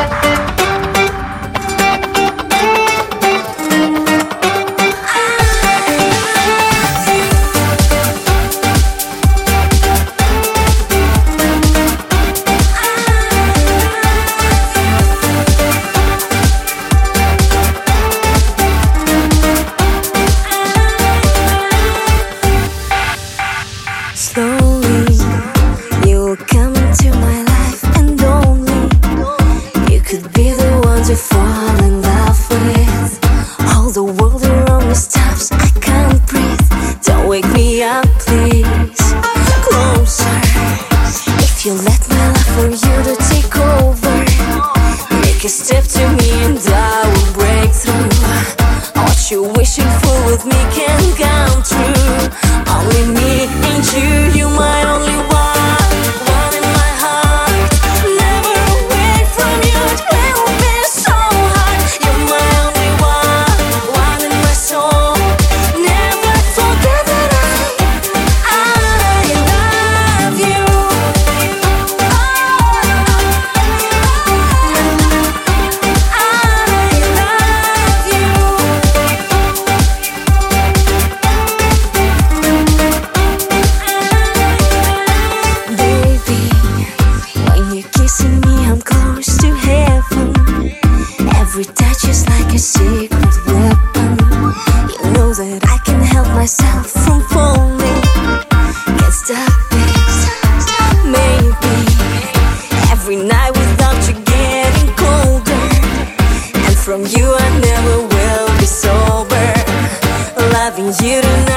Slowly, you'll come into my life, and only you could be the one to fall in love with. All the world around me stops, I can't breathe. Don't wake me up, please. Closer, if you let my love for you to take over. Make a step to me and I will break through. What you're wishing for with me can come true. Only me and you my only one in my heart. Never away from you, it will be so hard. You're my only one in my soul. Never forget that I love you. Baby, when you're kissing me, I'm close to heaven. Every touch is like a secret weapon. You know that I can help myself from falling. Can't stop it. Maybe every night without you getting colder. And from you I never will be sober. Loving you tonight.